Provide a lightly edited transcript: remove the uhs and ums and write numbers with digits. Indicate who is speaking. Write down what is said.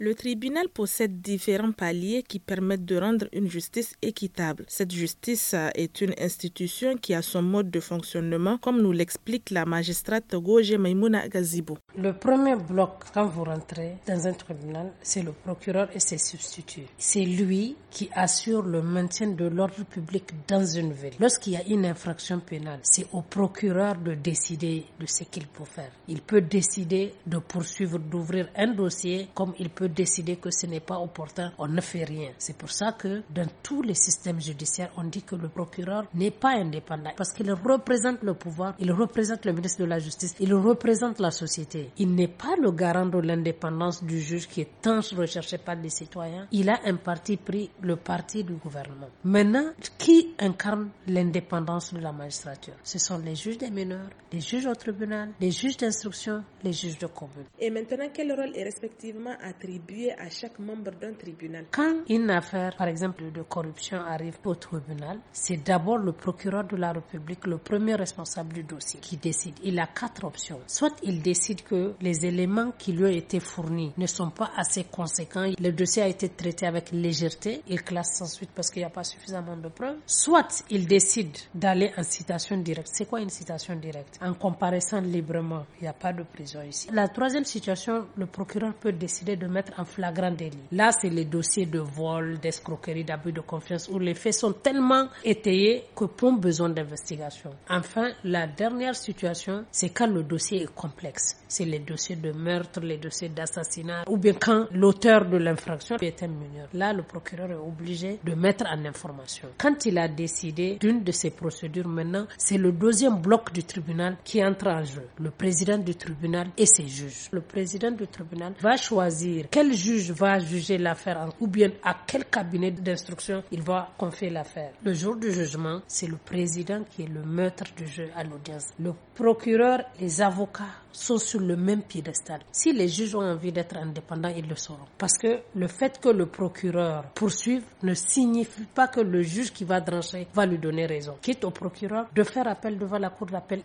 Speaker 1: Le tribunal possède différents paliers qui permettent de rendre une justice équitable. Cette justice est une institution qui a son mode de fonctionnement, comme nous l'explique la magistrate Goje Maimouna Gazibo.
Speaker 2: Le premier bloc, quand vous rentrez dans un tribunal, c'est le procureur et ses substituts. C'est lui qui assure le maintien de l'ordre public dans une ville. Lorsqu'il y a une infraction pénale, c'est au procureur de décider de ce qu'il peut faire. Il peut décider de poursuivre, d'ouvrir un dossier, comme il peut décider que ce n'est pas opportun, on ne fait rien. C'est pour ça que dans tous les systèmes judiciaires, on dit que le procureur n'est pas indépendant parce qu'il représente le pouvoir, il représente le ministre de la Justice, il représente la société. Il n'est pas le garant de l'indépendance du juge qui est tant recherché par les citoyens. Il a un parti pris, le parti du gouvernement. Maintenant, qui incarne l'indépendance de la magistrature? Ce sont les juges des mineurs, les juges au tribunal, les juges d'instruction, les juges de commune.
Speaker 1: Et maintenant, quel rôle est respectivement attribué à chaque membre d'un tribunal?
Speaker 2: Quand une affaire, par exemple, de corruption arrive au tribunal, c'est d'abord le procureur de la République, le premier responsable du dossier, qui décide. Il a 4 options. Soit il décide que les éléments qui lui ont été fournis ne sont pas assez conséquents, le dossier a été traité avec légèreté, il classe sans suite parce qu'il n'y a pas suffisamment de preuves. Soit il décide d'aller en citation directe. C'est quoi une citation directe? En comparaissant librement, il n'y a pas de prison ici. La troisième situation, le procureur peut décider de mettre en flagrant délit. Là, c'est les dossiers de vol, d'escroquerie, d'abus de confiance où les faits sont tellement étayés que pour besoin d'investigation. Enfin, la dernière situation, c'est quand le dossier est complexe. C'est les dossiers de meurtre, les dossiers d'assassinat ou bien quand l'auteur de l'infraction est un mineur. Là, le procureur est obligé de mettre en information. Quand il a décidé d'une de ces procédures, maintenant, c'est le deuxième bloc du tribunal qui entre en jeu. Le président du tribunal et ses juges. Le président du tribunal va choisir quel juge va juger l'affaire ou bien à quel cabinet d'instruction il va confier l'affaire. Le jour du jugement, c'est le président qui est le maître du jeu à l'audience. Le procureur, les avocats sont sur le même piédestal. Si les juges ont envie d'être indépendants, ils le sauront. Parce que le fait que le procureur poursuive ne signifie pas que le juge qui va trancher va lui donner raison. Quitte au procureur de faire appel devant la cour d'appel